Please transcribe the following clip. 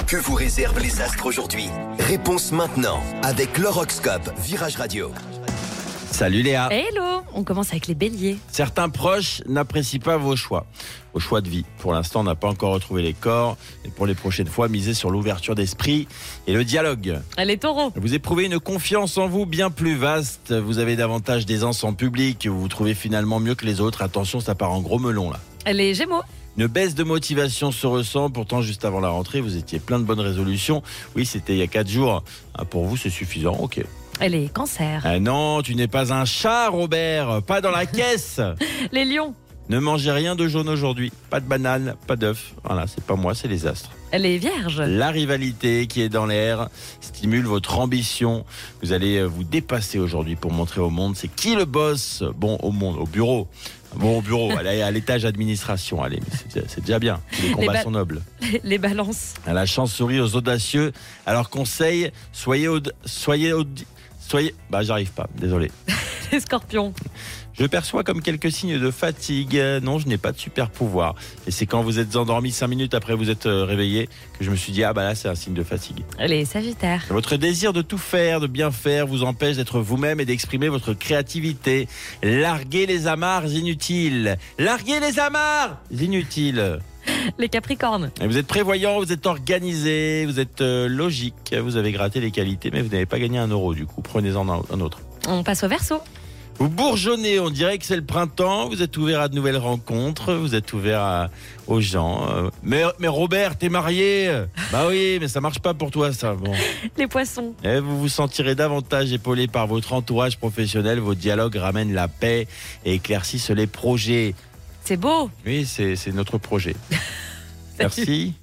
Que vous réservent les astres aujourd'hui? Réponse maintenant avec l'horoscope Virage Radio. Salut Léa. Hello, on commence avec les béliers. Certains proches n'apprécient pas vos choix de vie. Pour l'instant, on n'a pas encore retrouvé les corps. Et pour les prochaines fois, misez sur l'ouverture d'esprit et le dialogue. Les taureaux. Vous éprouvez une confiance en vous bien plus vaste. Vous avez davantage d'aisance en public. Vous vous trouvez finalement mieux que les autres. Attention, ça part en gros melon là. Les gémeaux. Une baisse de motivation se ressent. Pourtant, juste avant la rentrée, vous étiez plein de bonnes résolutions. Oui, c'était il y a 4 jours. Pour vous, c'est suffisant. Ok. Les cancers. Ah non, tu n'es pas un chat, Robert. Pas dans la caisse. Les lions. Ne mangez rien de jaune aujourd'hui. Pas de banane, pas d'œufs. Voilà, c'est pas moi, c'est les astres. Les vierges. La rivalité qui est dans l'air stimule votre ambition. Vous allez vous dépasser aujourd'hui pour montrer au monde c'est qui le boss. Bon, au monde, au bureau. Bon, au bureau, allez, à l'étage administration. Allez, mais c'est déjà bien. Les combats sont nobles. Les balances. La chance sourit aux audacieux. Alors conseil, j'arrive pas, désolé. Les scorpions. Je perçois comme quelques signes de fatigue. Non, je n'ai pas de super pouvoir. Et c'est quand vous êtes endormi 5 minutes après vous êtes réveillé que je me suis dit, là c'est un signe de fatigue. Les sagittaires. Votre désir de tout faire, de bien faire, vous empêche d'être vous-même et d'exprimer votre créativité. Larguez les amarres inutiles. Larguez les amarres inutiles. Les capricornes. Et vous êtes prévoyant, vous êtes organisé, vous êtes logique. Vous avez gratté les qualités, mais vous n'avez pas gagné 1 euro du coup. Prenez-en un autre. On passe au Verseau. Vous bourgeonnez, on dirait que c'est le printemps, vous êtes ouvert à de nouvelles rencontres, vous êtes ouvert aux gens. Mais Robert, t'es marié? Bah oui, mais ça marche pas pour toi ça. Bon. Les poissons. Et vous vous sentirez davantage épaulé par votre entourage professionnel, vos dialogues ramènent la paix et éclaircissent les projets. C'est beau. Oui, c'est notre projet. Merci.